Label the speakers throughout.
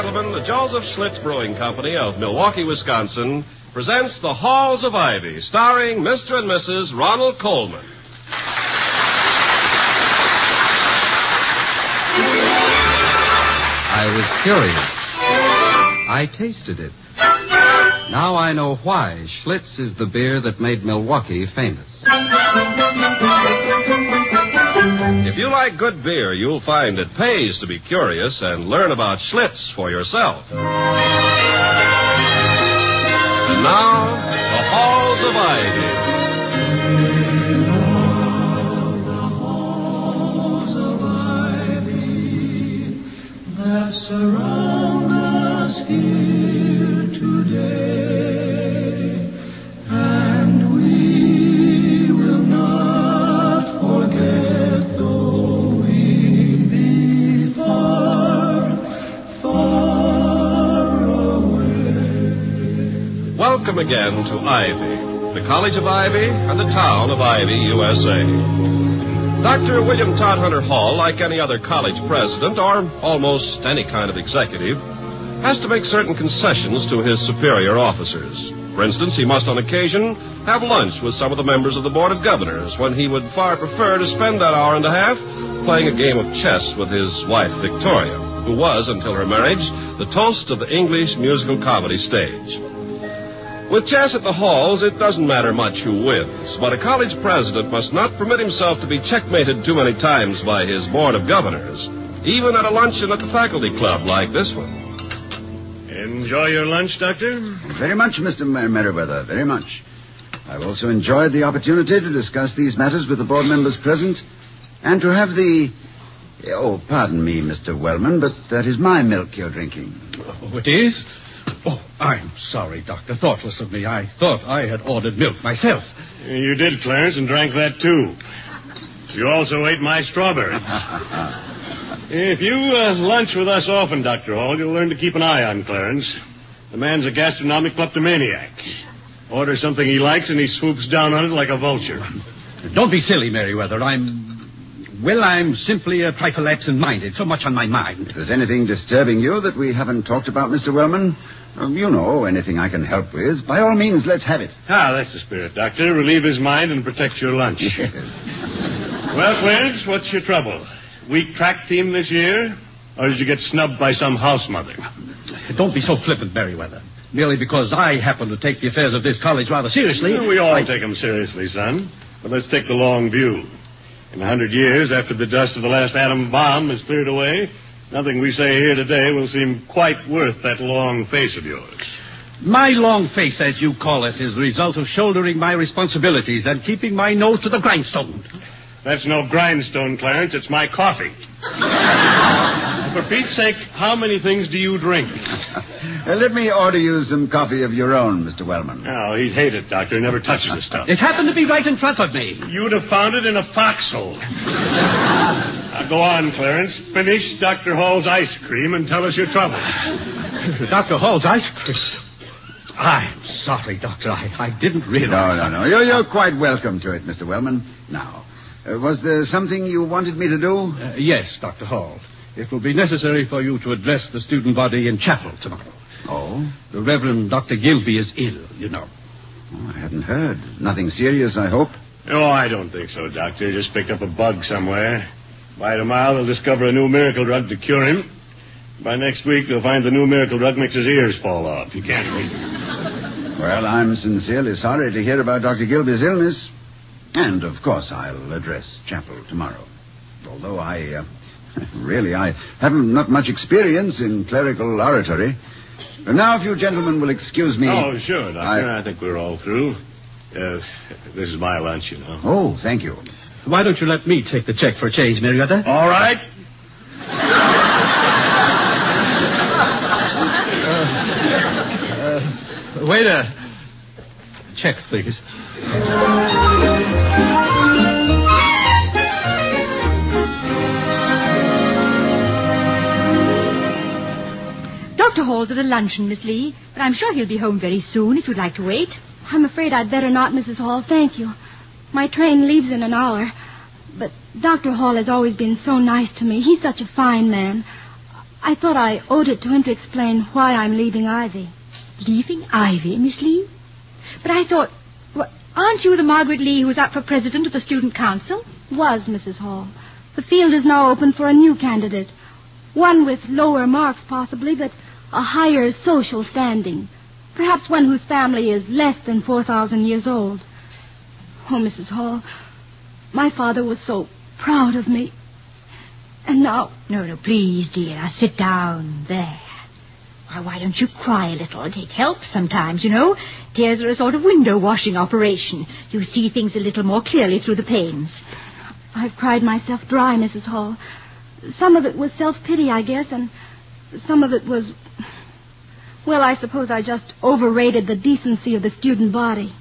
Speaker 1: gentlemen, the Joseph Schlitz Brewing Company of Milwaukee, Wisconsin, presents The Halls of Ivy, starring Mr. and Mrs. Ronald Colman.
Speaker 2: I was curious. I tasted it. Now I know why Schlitz is the beer that made Milwaukee famous.
Speaker 1: If you like good beer, you'll find it pays to be curious and learn about Schlitz for yourself. And now, The Halls of Ivy. That surround us here today, and we will not forget, though we be far, far away. Welcome again to Ivy, the College of Ivy and the town of Ivy, USA. Dr. William Todhunter Hall, like any other college president or almost any kind of executive, has to make certain concessions to his superior officers. For instance, he must on occasion have lunch with some of the members of the Board of Governors when he would far prefer to spend that hour and a half playing a game of chess with his wife, Victoria, who was, until her marriage, the toast of the English musical comedy stage. With chess at the halls, it doesn't matter much who wins, but a college president must not permit himself to be checkmated too many times by his Board of Governors, even at a luncheon at the faculty club like this one.
Speaker 3: Enjoy your lunch, Doctor?
Speaker 4: Very much, Mr. Merriweather, very much. I've also enjoyed the opportunity to discuss these matters with the board members present, and to have the... Oh, pardon me, Mr. Wellman, but that is my milk you're drinking.
Speaker 5: Oh, it is? Oh, I'm sorry, Doctor. Thoughtless of me. I thought I had ordered milk myself.
Speaker 3: You did, Clarence, and drank that, too. You also ate my strawberries. If you lunch with us often, Dr. Hall, you'll learn to keep an eye on Clarence. The man's a gastronomic kleptomaniac. Order something he likes, and he swoops down on it like a vulture.
Speaker 5: Don't be silly, Merriweather. I'm simply a trifle absent-minded. So much on my mind.
Speaker 4: If there's anything disturbing you that we haven't talked about, Mr. Wellman, you know, anything I can help with, by all means, let's have it.
Speaker 3: Ah, that's the spirit, Doctor. Relieve his mind and protect your lunch.
Speaker 4: Yes.
Speaker 3: Well, Clarence, what's your trouble? Weak track team this year? Or did you get snubbed by some house mother?
Speaker 5: Don't be so flippant, Merriweather. Merely because I happen to take the affairs of this college rather seriously.
Speaker 3: We all take them seriously, son. But let's take the long view. In 100 years, after the dust of the last atom bomb is cleared away, nothing we say here today will seem quite worth that long face of yours.
Speaker 5: My long face, as you call it, is the result of shouldering my responsibilities and keeping my nose to the grindstone.
Speaker 3: That's no grindstone, Clarence. It's my coffee. For Pete's sake, how many things do you drink?
Speaker 4: Let me order you some coffee of your own, Mr. Wellman.
Speaker 3: Oh, he'd hate it, Doctor. He never touches the stuff.
Speaker 5: It happened to be right in front of me.
Speaker 3: You'd have found it in a foxhole. Now, go on, Clarence. Finish Dr. Hall's ice cream and tell us your trouble.
Speaker 5: Dr. Hall's ice cream? I'm sorry, Doctor. I didn't realize.
Speaker 4: No. You're quite welcome to it, Mr. Wellman. Now, was there something you wanted me to do?
Speaker 5: Yes, Dr. Hall. It will be necessary for you to address the student body in chapel tomorrow.
Speaker 4: Oh?
Speaker 5: The Reverend Dr. Gilby is ill, you know.
Speaker 4: Oh, I hadn't heard. Nothing serious, I hope?
Speaker 3: Oh, I don't think so, Doctor. Just picked up a bug somewhere. By tomorrow, they'll discover a new miracle drug to cure him. By next week, they'll find the new miracle drug makes his ears fall off. You can't read it.
Speaker 4: Well, I'm sincerely sorry to hear about Dr. Gilby's illness. And, of course, I'll address chapel tomorrow. Although I haven't not much experience in clerical oratory. Now, if you gentlemen will excuse me...
Speaker 3: Oh, sure, Doctor. I think we're all through. This is my lunch, you know.
Speaker 4: Oh, thank you.
Speaker 5: Why don't you let me take the check for a change, Merriweather?
Speaker 3: All right.
Speaker 5: Waiter. Check, please.
Speaker 6: Dr. Hall's at a luncheon, Miss Lee, but I'm sure he'll be home very soon if you'd like to wait.
Speaker 7: I'm afraid I'd better not, Mrs. Hall. Thank you. My train leaves in an hour. But Dr. Hall has always been so nice to me. He's such a fine man. I thought I owed it to him to explain why I'm leaving Ivy.
Speaker 6: Leaving Ivy, Miss Lee? But I thought... aren't you the Margaret Lee who's up for president of the student council?
Speaker 7: Was, Mrs. Hall. The field is now open for a new candidate. One with lower marks, possibly, but a higher social standing. Perhaps one whose family is less than 4,000 years old. Oh, Mrs. Hall, my father was so proud of me. And now...
Speaker 6: No, please, dear. Now, sit down. There. Why don't you cry a little? It helps sometimes, you know. Tears are a sort of window washing operation. You see things a little more clearly through the panes.
Speaker 7: I've cried myself dry, Mrs. Hall. Some of it was self-pity, I guess, and some of it was... Well, I suppose I just overrated the decency of the student body.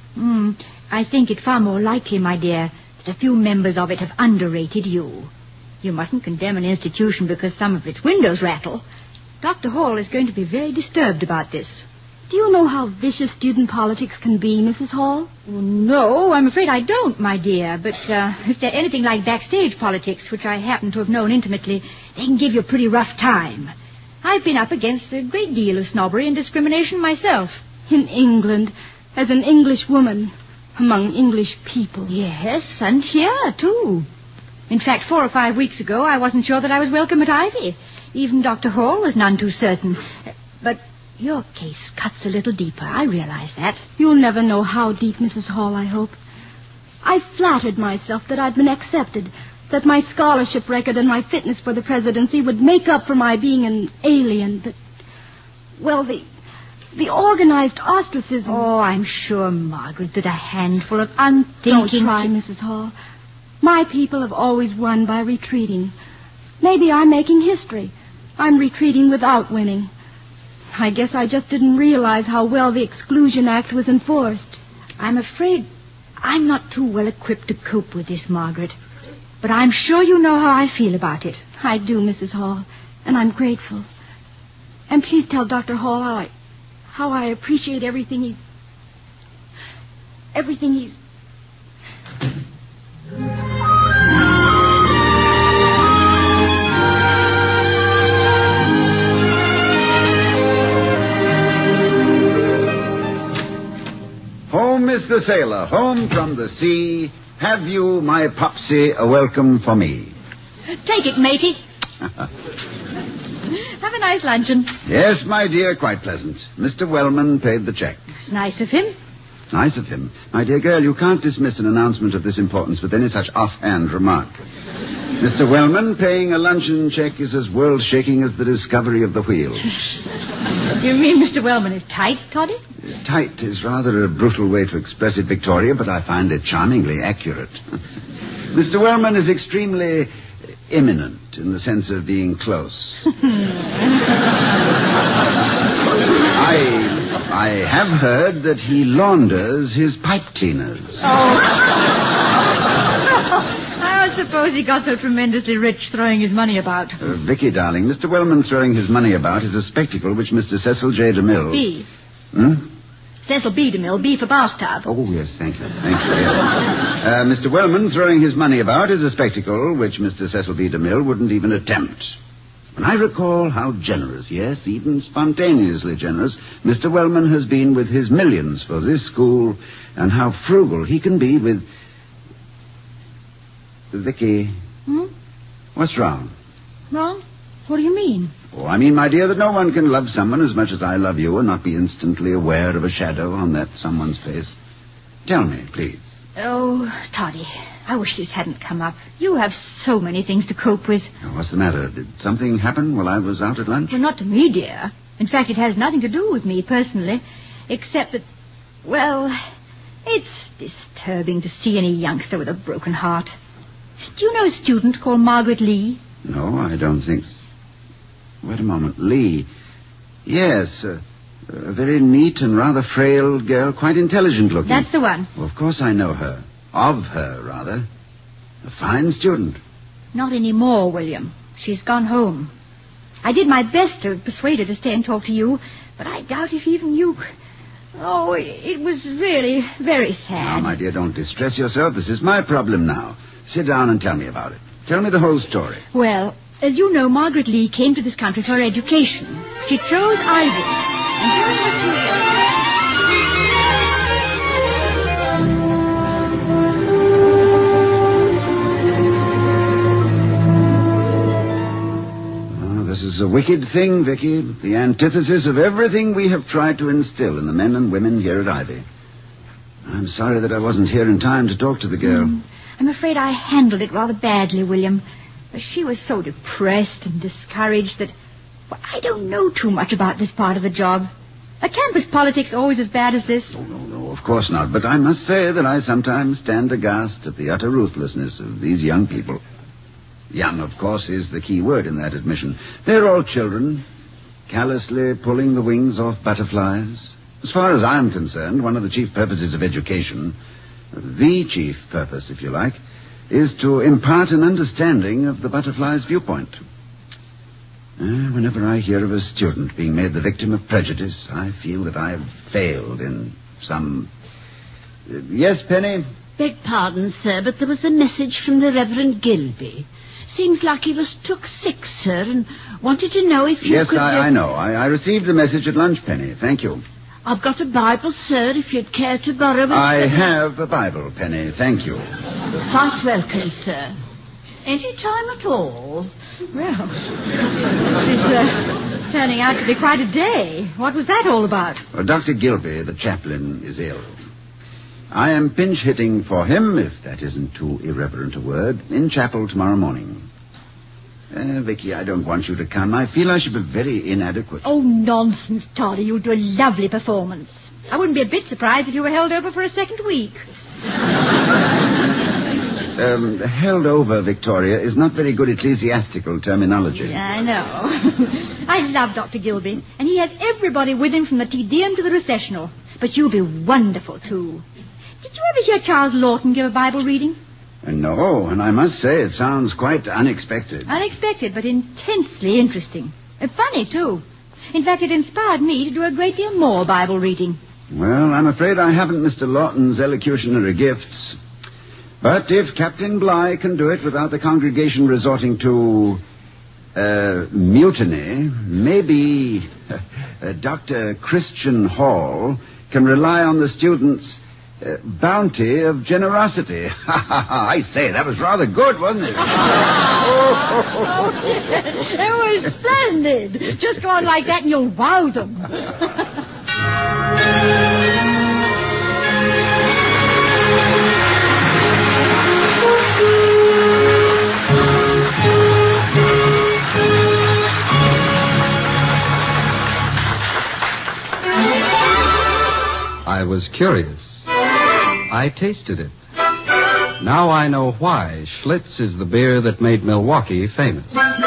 Speaker 6: I think it far more likely, my dear, that a few members of it have underrated you. You mustn't condemn an institution because some of its windows rattle. Dr. Hall is going to be very disturbed about this.
Speaker 7: Do you know how vicious student politics can be, Mrs. Hall?
Speaker 6: No, I'm afraid I don't, my dear. But if they're anything like backstage politics, which I happen to have known intimately, they can give you a pretty rough time. I've been up against a great deal of snobbery and discrimination myself.
Speaker 7: In England, as an English woman, among English people.
Speaker 6: Yes, and here, too. In fact, 4 or 5 weeks ago, I wasn't sure that I was welcome at Ivy. Even Dr. Hall was none too certain. But your case cuts a little deeper. I realize that.
Speaker 7: You'll never know how deep, Mrs. Hall, I hope. I flattered myself that I'd been accepted, that my scholarship record and my fitness for the presidency would make up for my being an alien, but... Well, the organized ostracism...
Speaker 6: Oh, I'm sure, Margaret, that a handful of unthinking...
Speaker 7: Don't try, Mrs. Hall. My people have always won by retreating. Maybe I'm making history. I'm retreating without winning. I guess I just didn't realize how well the Exclusion Act was enforced.
Speaker 6: I'm afraid I'm not too well equipped to cope with this, Margaret. But I'm sure you know how I feel about it.
Speaker 7: I do, Mrs. Hall, and I'm grateful. And please tell Dr. Hall how I appreciate everything he's...
Speaker 4: Home is the sailor, home from the sea. Have you, my Popsy, a welcome for me?
Speaker 6: Take it, matey. Have a nice luncheon.
Speaker 4: Yes, my dear, quite pleasant. Mr. Wellman paid the check.
Speaker 6: It's nice of him.
Speaker 4: Nice of him. My dear girl, you can't dismiss an announcement of this importance with any such offhand remark. Mr. Wellman paying a luncheon check is as world-shaking as the discovery of the wheel.
Speaker 6: You mean Mr. Wellman is tight, Toddy?
Speaker 4: Tight is rather a brutal way to express it, Victoria, but I find it charmingly accurate. Mr. Wellman is extremely imminent in the sense of being close. I have heard that he launders his pipe cleaners.
Speaker 6: I suppose he got so tremendously rich throwing his money about.
Speaker 4: Vicky, darling, Mr. Wellman throwing his money about is a spectacle which Mr. Cecil J. DeMille...
Speaker 6: B.
Speaker 4: Hmm?
Speaker 6: Cecil B. DeMille, B for bathtub.
Speaker 4: Oh, yes, thank you. Yes. Mr. Wellman throwing his money about is a spectacle which Mr. Cecil B. DeMille wouldn't even attempt. When I recall how generous, yes, even spontaneously generous, Mr. Wellman has been with his millions for this school, and how frugal he can be with... Vicky. What's wrong?
Speaker 6: Wrong? What do you mean?
Speaker 4: Oh, I mean, my dear, that no one can love someone as much as I love you and not be instantly aware of a shadow on that someone's face. Tell me, please.
Speaker 6: Oh, Toddy, I wish this hadn't come up. You have so many things to cope with.
Speaker 4: Oh, what's the matter? Did something happen while I was out at lunch?
Speaker 6: Well, not to me, dear. In fact, it has nothing to do with me personally, except that, well, it's disturbing to see any youngster with a broken heart. Do you know a student called Margaret Lee?
Speaker 4: No, I don't think so. Wait a moment. Lee. Yes, a very neat and rather frail girl, quite intelligent looking.
Speaker 6: That's the one.
Speaker 4: Well, of course I know her. Of her, rather. A fine student.
Speaker 6: Not anymore, William. She's gone home. I did my best to persuade her to stay and talk to you, but I doubt if even you... Oh, it was really very sad.
Speaker 4: Now, my dear, don't distress yourself. This is my problem now. Sit down and tell me about it. Tell me the whole story.
Speaker 6: Well, As you know, Margaret Lee came to this country for her education. She chose Ivy. And during her 2 years...
Speaker 4: This is a wicked thing, Vicky. The antithesis of everything we have tried to instill in the men and women here at Ivy. I'm sorry that I wasn't here in time to talk to the girl.
Speaker 6: I'm afraid I handled it rather badly, William. She was so depressed and discouraged that... Well, I don't know too much about this part of the job. Are campus politics always as bad as this?
Speaker 4: Oh, no, of course not. But I must say that I sometimes stand aghast at the utter ruthlessness of these young people. Young, of course, is the key word in that admission. They're all children, callously pulling the wings off butterflies. As far as I'm concerned, one of the chief purposes of education, the chief purpose, if you like, is to impart an understanding of the butterfly's viewpoint. Whenever I hear of a student being made the victim of prejudice, I feel that I've failed in some... Yes, Penny?
Speaker 8: Beg pardon, sir, but there was a message from the Reverend Gilby. Seems like he was took sick, sir, and wanted to know if you
Speaker 4: yes,
Speaker 8: could...
Speaker 4: Yes, I know. I received the message at lunch, Penny. Thank you.
Speaker 8: I've got a Bible, sir, if you'd care to borrow it.
Speaker 4: I have a Bible, Penny. Thank you.
Speaker 8: Quite welcome, sir. Any time at all.
Speaker 6: Well, it's turning out to be quite a day. What was that all about?
Speaker 4: Well, Dr. Gilby, the chaplain, is ill. I am pinch-hitting for him, if that isn't too irreverent a word, in chapel tomorrow morning. Vicky, I don't want you to come. I feel I should be very inadequate.
Speaker 6: Oh, nonsense, Toddy. You'll do a lovely performance. I wouldn't be a bit surprised if you were held over for a second week.
Speaker 4: Held over, Victoria, is not very good ecclesiastical terminology.
Speaker 6: Yeah, I know. I love Dr. Gilby, and he has everybody with him from the Te Deum to the recessional. But you'll be wonderful, too. Did you ever hear Charles Lawton give a Bible reading?
Speaker 4: No, and I must say it sounds quite unexpected.
Speaker 6: Unexpected, but intensely interesting. And funny, too. In fact, it inspired me to do a great deal more Bible reading.
Speaker 4: Well, I'm afraid I haven't Mr. Lawton's elocutionary gifts. But if Captain Bligh can do it without the congregation resorting to mutiny, maybe Dr. Christian Hall can rely on the students' bounty of generosity. I say, that was rather good, wasn't it?
Speaker 6: It was splendid. Just go on like that and you'll wow them.
Speaker 2: I was curious. I tasted it. Now I know why Schlitz is the beer that made Milwaukee famous.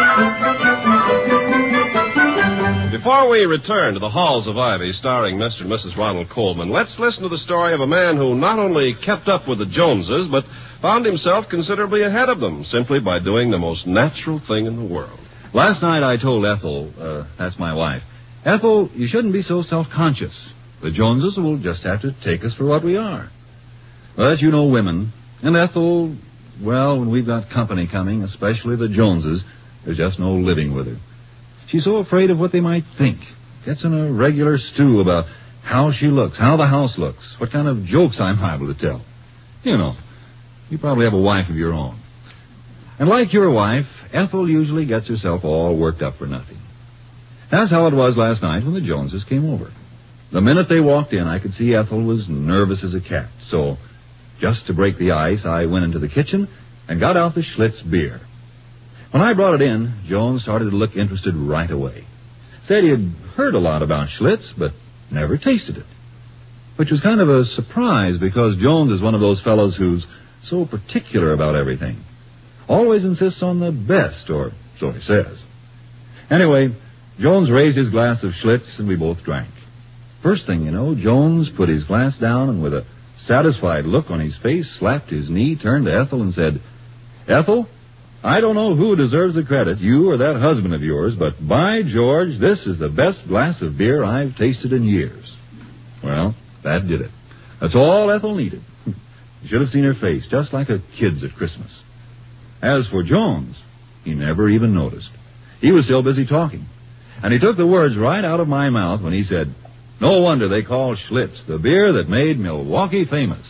Speaker 1: Before we return to the halls of Ivy starring Mr. and Mrs. Ronald Coleman, let's listen to the story of a man who not only kept up with the Joneses, but found himself considerably ahead of them simply by doing the most natural thing in the world.
Speaker 9: Last night I told Ethel, that's my wife, Ethel, you shouldn't be so self-conscious. The Joneses will just have to take us for what we are. But you know women. And Ethel, well, when we've got company coming, especially the Joneses, there's just no living with her. She's so afraid of what they might think. Gets in a regular stew about how she looks, how the house looks, what kind of jokes I'm liable to tell. You know, you probably have a wife of your own. And like your wife, Ethel usually gets herself all worked up for nothing. That's how it was last night when the Joneses came over. The minute they walked in, I could see Ethel was nervous as a cat. So, just to break the ice, I went into the kitchen and got out the Schlitz beer. When I brought it in, Jones started to look interested right away. Said he had heard a lot about Schlitz, but never tasted it. Which was kind of a surprise because Jones is one of those fellows who's so particular about everything. Always insists on the best, or so he says. Anyway, Jones raised his glass of Schlitz and we both drank. First thing you know, Jones put his glass down and with a satisfied look on his face, slapped his knee, turned to Ethel and said, Ethel, I don't know who deserves the credit, you or that husband of yours, but by George, this is the best glass of beer I've tasted in years. Well, that did it. That's all Ethel needed. You should have seen her face, just like a kid's at Christmas. As for Jones, he never even noticed. He was still busy talking. And he took the words right out of my mouth when he said, "No wonder they call Schlitz the beer that made Milwaukee famous."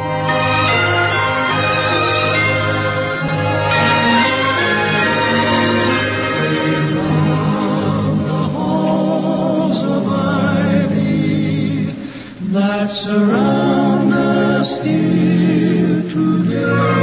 Speaker 10: That surround us here today.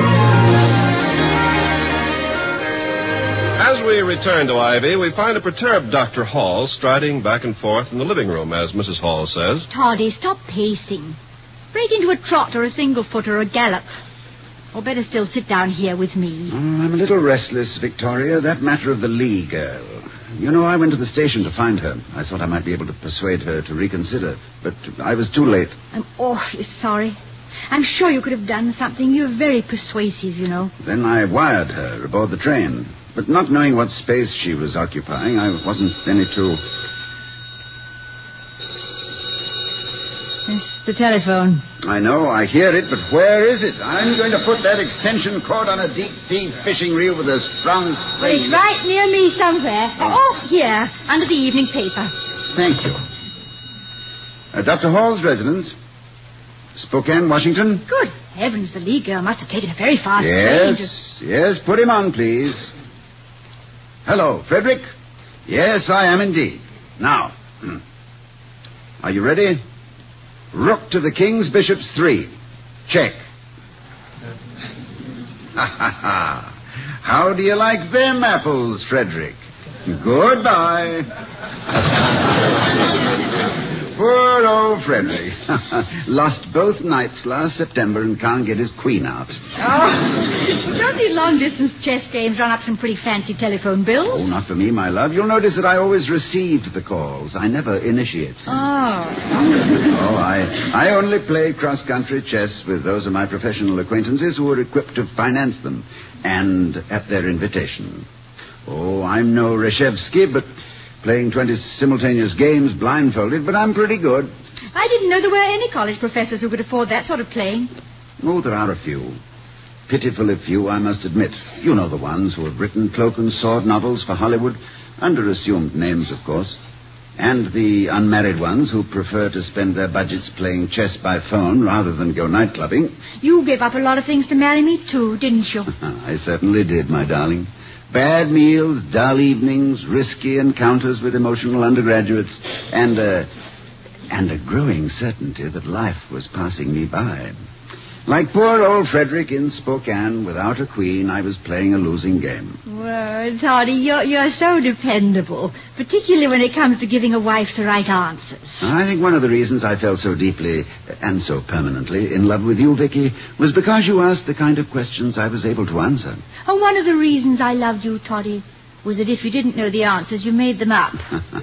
Speaker 1: As we return to Ivy, we find a perturbed Dr. Hall striding back and forth in the living room, as Mrs. Hall says.
Speaker 6: Toddy, stop pacing. Break into a trot or a single foot or a gallop. Or better still, sit down here with me.
Speaker 4: I'm a little restless, Victoria. That matter of the Lee girl. You know, I went to the station to find her. I thought I might be able to persuade her to reconsider, but I was too late.
Speaker 6: I'm awfully sorry. I'm sure you could have done something. You're very persuasive, you know.
Speaker 4: Then I wired her aboard the train. But not knowing what space she was occupying, I wasn't any too...
Speaker 6: It's the telephone.
Speaker 4: I know, I hear it, but where is it? I'm going to put that extension cord on a deep-sea fishing reel with a strong
Speaker 6: Well,
Speaker 4: string.
Speaker 6: it's right near me somewhere. Oh, here, under the evening paper.
Speaker 4: Thank you. Dr. Hall's residence, Spokane, Washington?
Speaker 6: Good heavens, the Lee girl must have taken a very fast train.
Speaker 4: Yes, put him on, please. Hello, Frederick? Yes, I am indeed. Now, are you ready? Rook to the King's Bishops 3. Check. How do you like them apples, Frederick? Goodbye. Poor old Frederick. Lost both nights last September and can't get his queen out.
Speaker 6: Oh, don't these long-distance chess games run up some pretty fancy telephone bills?
Speaker 4: Oh, not for me, my love. You'll notice that I always receive the calls. I never initiate. I only play cross-country chess with those of my professional acquaintances who are equipped to finance them, and at their invitation. Oh, I'm no Reshevsky, but playing 20 simultaneous games blindfolded, but I'm pretty good.
Speaker 6: I didn't know there were any college professors who could afford that sort of playing.
Speaker 4: Oh, there are a few. Pitifully few, I must admit. You know the ones who have written cloak and sword novels for Hollywood, under assumed names, of course. And the unmarried ones who prefer to spend their budgets playing chess by phone rather than go night clubbing.
Speaker 6: You gave up a lot of things to marry me, too, didn't you?
Speaker 4: I certainly did, my darling. Bad meals, dull evenings, risky encounters with emotional undergraduates, and a growing certainty that life was passing me by. Like poor old Frederick in Spokane, without a queen, I was playing a losing game.
Speaker 6: Well, Toddy, you're so dependable, particularly when it comes to giving a wife the right answers.
Speaker 4: I think one of the reasons I fell so deeply, and so permanently, in love with you, Vicky, was because you asked the kind of questions I was able to answer.
Speaker 6: And one of the reasons I loved you, Toddy, was that if you didn't know the answers, you made them up.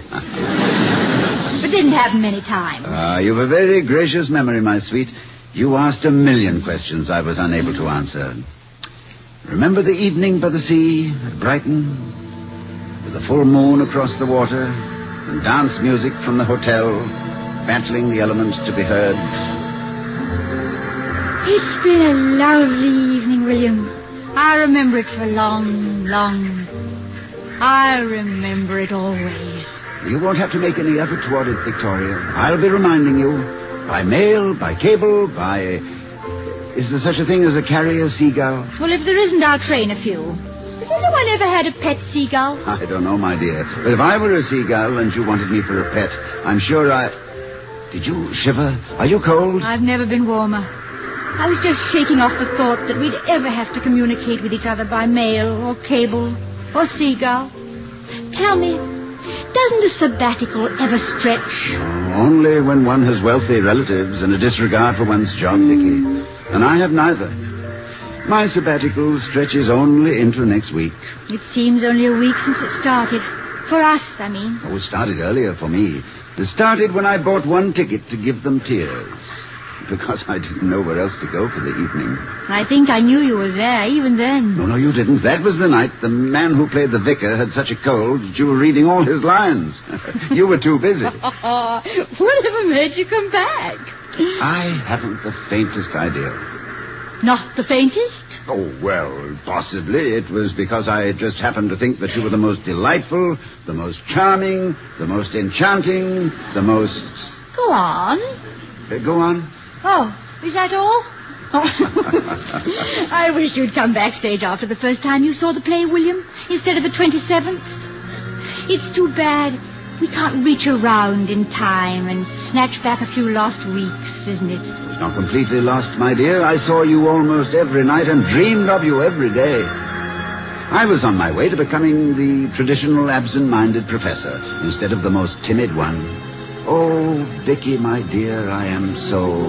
Speaker 6: It didn't happen many times.
Speaker 4: You've a very gracious memory, my sweet. You asked 1,000,000 questions I was unable to answer. Remember the evening by the sea at Brighton? With the full moon across the water and dance music from the hotel, battling the elements to be heard.
Speaker 6: It's been a lovely evening, William. I remember it for long, long. I'll remember it always.
Speaker 4: You won't have to make any effort toward it, Victoria. I'll be reminding you. By mail, by cable, by... Is there such a thing as a carrier seagull?
Speaker 6: Well, if there isn't, I'll train a few. Has anyone ever had a pet seagull?
Speaker 4: I don't know, my dear. But if I were a seagull and you wanted me for a pet, I'm sure I... Did you shiver? Are you cold?
Speaker 6: I've never been warmer. I was just shaking off the thought that we'd ever have to communicate with each other by mail or cable or seagull. Tell me, doesn't a sabbatical ever stretch?
Speaker 4: Only when one has wealthy relatives and a disregard for one's job, Vicky. And I have neither. My sabbatical stretches only into next week.
Speaker 6: It seems only a week since it started. For us, I mean.
Speaker 4: Oh, it started earlier for me. It started when I bought one ticket to give them tears. Because I didn't know where else to go for the evening.
Speaker 6: I think I knew you were there, even then.
Speaker 4: No, you didn't. That was the night the man who played the vicar had such a cold that you were reading all his lines. You were too busy.
Speaker 6: Whatever made you come back?
Speaker 4: I haven't the faintest idea.
Speaker 6: Not the faintest?
Speaker 4: Oh, well, possibly. It was because I just happened to think that you were the most delightful, the most charming, the most enchanting, the most...
Speaker 6: Go on.
Speaker 4: Go on.
Speaker 6: Oh, is that all? Oh. I wish you'd come backstage after the first time you saw the play, William, instead of the 27th. It's too bad we can't reach around in time and snatch back a few lost weeks, isn't it?
Speaker 4: It was not completely lost, my dear. I saw you almost every night and dreamed of you every day. I was on my way to becoming the traditional absent-minded professor instead of the most timid one. Oh, Vicky, my dear, I am so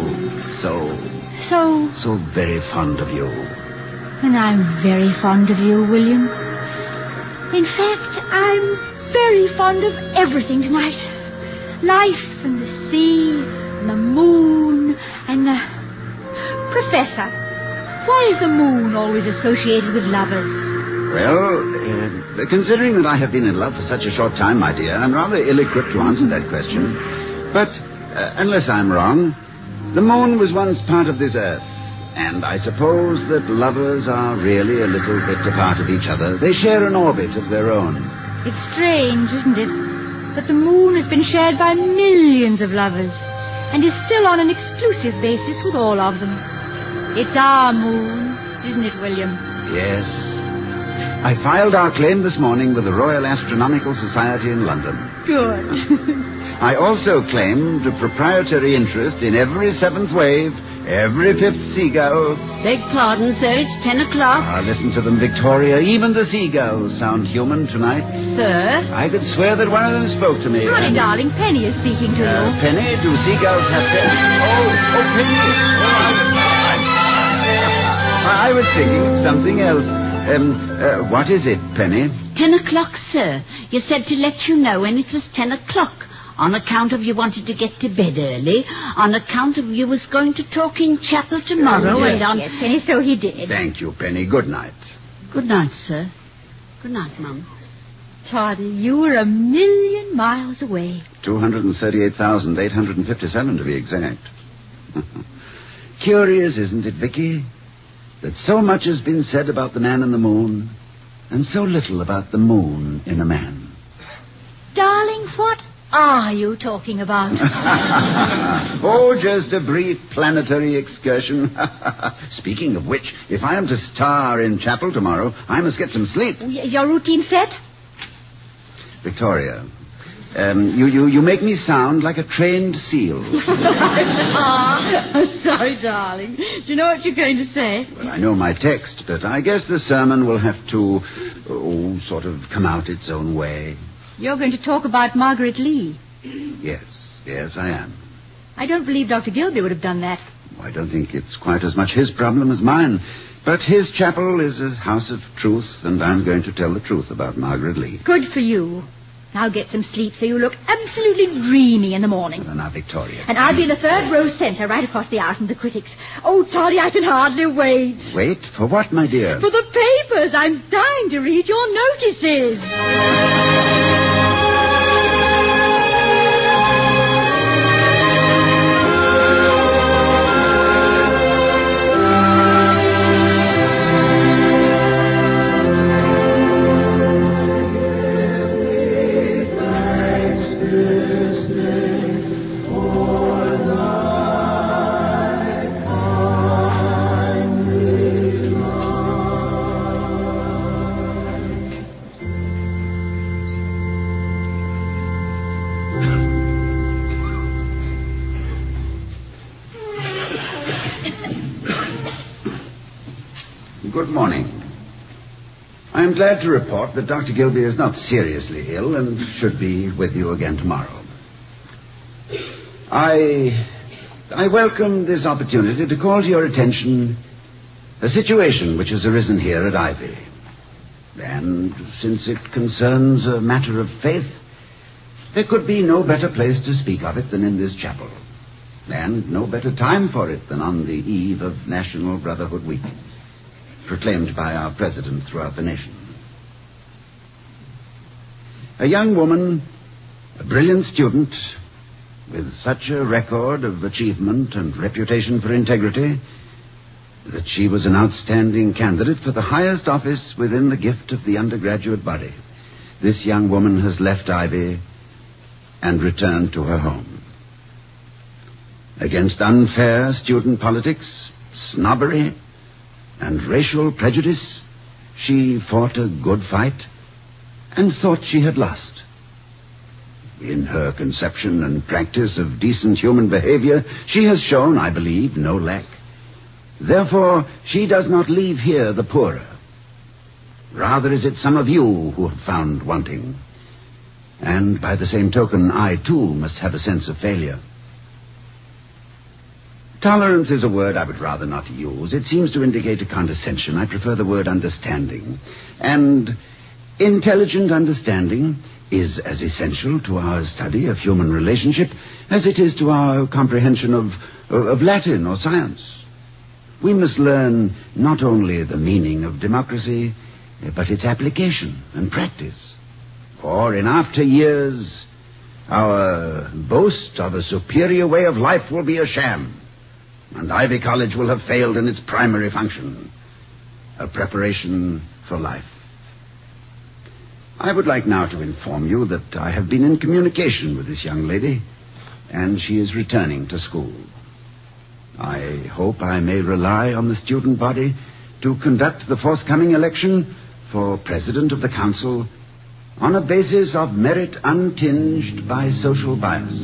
Speaker 4: very fond of you.
Speaker 6: And I'm very fond of you, William. In fact, I'm very fond of everything tonight. Life and the sea and the moon and the... Professor, why is the moon always associated with lovers?
Speaker 4: Well, considering that I have been in love for such a short time, my dear, I'm rather ill-equipped to answer that question. But, unless I'm wrong, the moon was once part of this earth. And I suppose that lovers are really a little bit a part of each other. They share an orbit of their own.
Speaker 6: It's strange, isn't it, that the moon has been shared by millions of lovers and is still on an exclusive basis with all of them. It's our moon, isn't it, William?
Speaker 4: Yes. I filed our claim this morning with the Royal Astronomical Society in London.
Speaker 6: Good.
Speaker 4: I also claimed a proprietary interest in every seventh wave, every fifth seagull.
Speaker 8: Beg pardon, sir, it's 10 o'clock.
Speaker 4: Ah, listen to them, Victoria. Even the seagulls sound human tonight.
Speaker 8: Sir?
Speaker 4: I could swear that one of them spoke to me.
Speaker 6: Honey, darling, Penny is speaking to you.
Speaker 4: Penny, do seagulls have Penny? Oh, Penny. I was thinking of something else. What is it, Penny?
Speaker 8: 10 o'clock, sir. You said to let you know when it was 10 o'clock. On account of you wanted to get to bed early. On account of you was going to talk in chapel tomorrow.
Speaker 6: Yes, Penny, so he did.
Speaker 4: Thank you, Penny. Good night.
Speaker 8: Good night, sir. Good night, Mum.
Speaker 6: Toddy, you were 1,000,000 miles away.
Speaker 4: 238,857 to be exact. Curious, isn't it, Vicky? That so much has been said about the man in the moon, and so little about the moon in a man.
Speaker 6: Darling, what are you talking about?
Speaker 4: Oh, just a brief planetary excursion. Speaking of which, if I am to star in chapel tomorrow, I must get some sleep.
Speaker 6: Your routine set?
Speaker 4: Victoria, you make me sound like a trained seal.
Speaker 6: I'm sorry, darling. Do you know what you're going to say?
Speaker 4: Well, I know my text, but I guess the sermon will have to, sort of come out its own way.
Speaker 6: You're going to talk about Margaret Lee.
Speaker 4: Yes, I am.
Speaker 6: I don't believe Dr. Gilby would have done that.
Speaker 4: I don't think it's quite as much his problem as mine. But his chapel is a house of truth, and I'm going to tell the truth about Margaret Lee.
Speaker 6: Good for you. Now get some sleep so you look absolutely dreamy in the morning.
Speaker 4: Well, now, Victoria.
Speaker 6: And I'll be in the third row center right across the aisle from the critics. Oh, Toddy, I can hardly wait.
Speaker 4: Wait? For what, my dear?
Speaker 6: For the papers. I'm dying to read your notices.
Speaker 4: Good morning. I am glad to report that Dr. Gilby is not seriously ill and should be with you again tomorrow. I welcome this opportunity to call to your attention a situation which has arisen here at Ivy. And since it concerns a matter of faith, there could be no better place to speak of it than in this chapel. And no better time for it than on the eve of National Brotherhood Week, proclaimed by our president throughout the nation. A young woman, a brilliant student, with such a record of achievement and reputation for integrity, that she was an outstanding candidate for the highest office within the gift of the undergraduate body. This young woman has left Ivy and returned to her home. Against unfair student politics, snobbery, and racial prejudice, she fought a good fight and thought she had lost. In her conception and practice of decent human behavior, she has shown, I believe, no lack. Therefore, she does not leave here the poorer. Rather is it some of you who have found wanting. And by the same token, I, too, must have a sense of failure. Tolerance is a word I would rather not use. It seems to indicate a condescension. I prefer the word understanding. And intelligent understanding is as essential to our study of human relationship as it is to our comprehension of Latin or science. We must learn not only the meaning of democracy, but its application and practice. For in after years, our boast of a superior way of life will be a sham, and Ivy College will have failed in its primary function, a preparation for life. I would like now to inform you that I have been in communication with this young lady, and she is returning to school. I hope I may rely on the student body to conduct the forthcoming election for president of the council on a basis of merit untinged by social bias,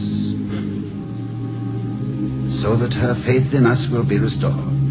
Speaker 4: so that her faith in us will be restored.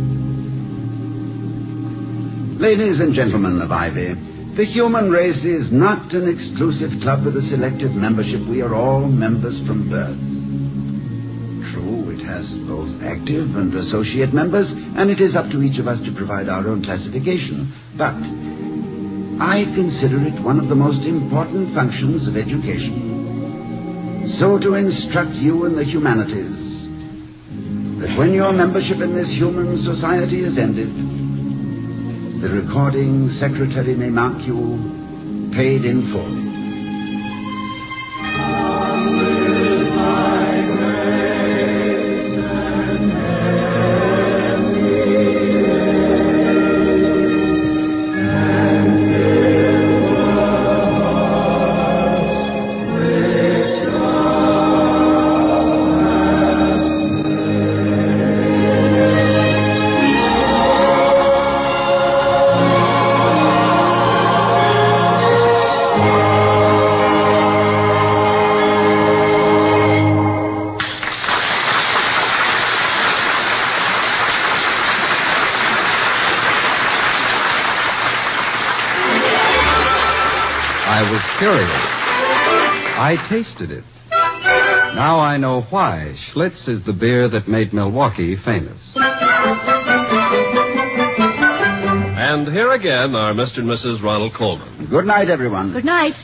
Speaker 4: Ladies and gentlemen of Ivy, the human race is not an exclusive club with a selective membership. We are all members from birth. True, it has both active and associate members, and it is up to each of us to provide our own classification. But I consider it one of the most important functions of education, so to instruct you in the humanities, that when your membership in this human society is ended, the recording secretary may mark you paid in full.
Speaker 2: I was curious. I tasted it. Now I know why Schlitz is the beer that made Milwaukee famous.
Speaker 1: And here again are Mr. and Mrs. Ronald Colman.
Speaker 4: Good night, everyone.
Speaker 6: Good night.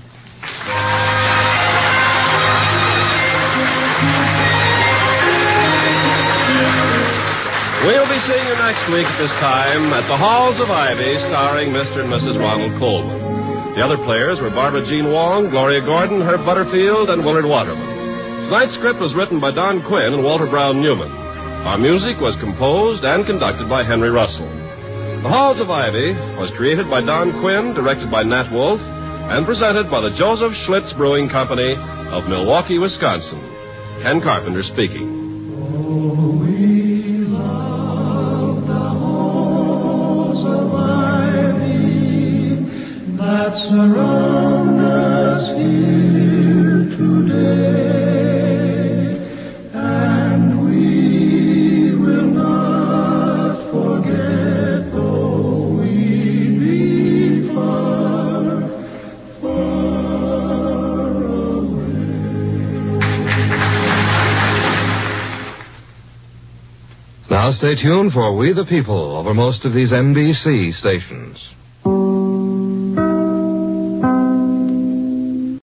Speaker 1: We'll be seeing you next week at this time at the Halls of Ivy, starring Mr. and Mrs. Ronald Colman. The other players were Barbara Jean Wong, Gloria Gordon, Herb Butterfield, and Willard Waterman. Tonight's script was written by Don Quinn and Walter Brown Newman. Our music was composed and conducted by Henry Russell. The Halls of Ivy was created by Don Quinn, directed by Nat Wolf, and presented by the Joseph Schlitz Brewing Company of Milwaukee, Wisconsin. Ken Carpenter speaking.
Speaker 10: Oh, we love the halls of ivy that surround us here today, and we will not forget, though we be far, far away.
Speaker 11: Now stay tuned for We the People over most of these NBC stations.